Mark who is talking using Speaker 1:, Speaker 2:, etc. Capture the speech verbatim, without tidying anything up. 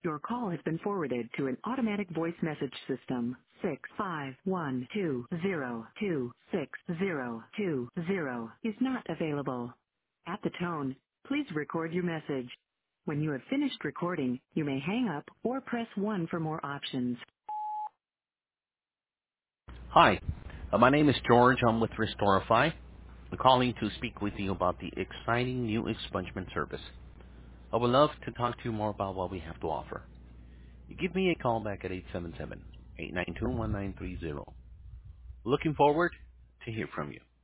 Speaker 1: Your call has been forwarded to an automatic voice message system. Six five one two zero two six zero two zero is not available. At the tone, please record your message. When you have finished recording, you may hang up or press one for more options.
Speaker 2: Hi, uh, my name is George. I'm with Restorify. I'm calling to speak with you about the exciting new expungement service. I would love to talk to you more about what we have to offer. You give me a call back at eight seven seven, eight nine two, one nine three zero. Looking forward to hear from you.